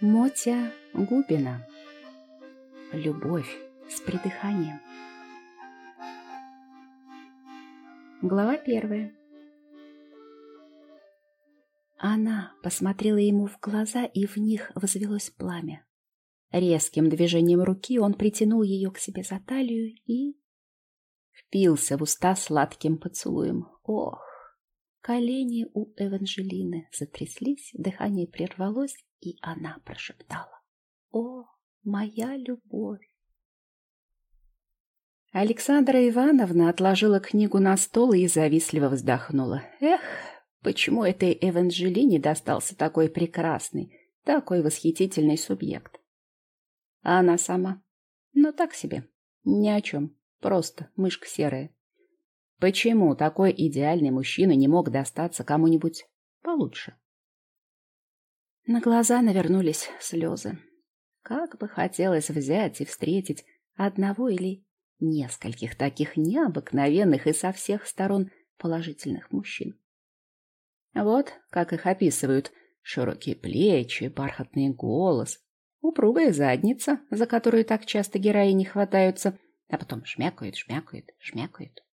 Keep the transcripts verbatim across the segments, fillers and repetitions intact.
Мотя Губина. Любовь с придыханием. Глава первая. Она посмотрела ему в глаза, и в них возвелось пламя. Резким движением руки он притянул ее к себе за талию и впился в уста сладким поцелуем. Ох! Колени у Эванжелины затряслись, дыхание прервалось, и она прошептала: «О, моя любовь!» Александра Ивановна отложила книгу на стол и завистливо вздохнула. Эх, почему этой Эванжелине достался такой прекрасный, такой восхитительный субъект? А она сама? Ну, так себе. Ни о чем. Просто мышка серая. Почему такой идеальный мужчина не мог достаться кому-нибудь получше? На глаза навернулись слезы. Как бы хотелось взять и встретить одного или нескольких таких необыкновенных и со всех сторон положительных мужчин. Вот как их описывают: широкие плечи, бархатный голос, упругая задница, за которую так часто героини хватаются, а потом шмякают, шмякают, шмякают.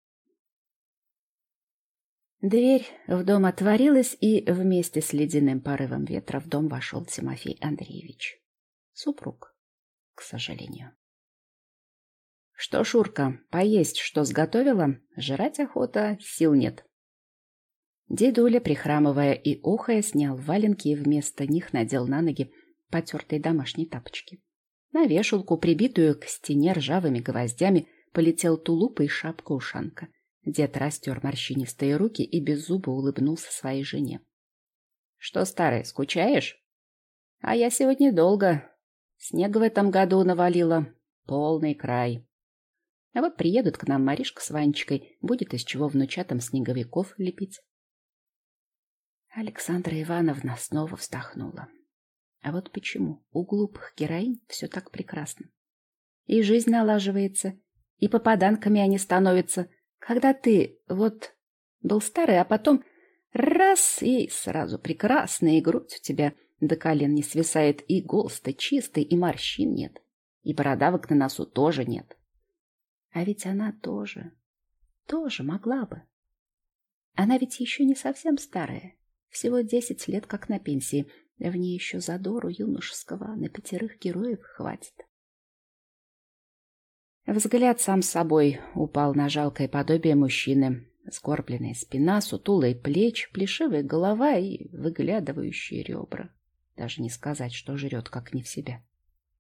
Дверь в дом отворилась, и вместе с ледяным порывом ветра в дом вошел Тимофей Андреевич. Супруг, к сожалению. Что, Шурка, поесть что сготовила? Жрать охота, сил нет. Дедуля, прихрамывая и охая, снял валенки и вместо них надел на ноги потертые домашние тапочки. На вешалку, прибитую к стене ржавыми гвоздями, полетел тулуп и шапка-ушанка. Дед растер морщинистые руки и беззубо улыбнулся своей жене. — Что, старый, скучаешь? — А я сегодня долго. Снега в этом году навалило. Полный край. А вот приедут к нам Маришка с Ванечкой, будет из чего внучатам снеговиков лепить. Александра Ивановна снова вздохнула. А вот почему у глупых героинь все так прекрасно? И жизнь налаживается, и попаданками они становятся. Когда ты вот был старый, а потом раз — и сразу прекрасный, и грудь у тебя до колен не свисает, и голос-то чистый, и морщин нет, и бородавок на носу тоже нет. А ведь она тоже, тоже могла бы. Она ведь еще не совсем старая, всего десять лет как на пенсии, в ней еще задору юношеского на пятерых героев хватит. Взгляд сам собой упал на жалкое подобие мужчины. Сгорбленная спина, сутулые плечи, плешивая голова и выглядывающие ребра. Даже не сказать, что жрет, как не в себя.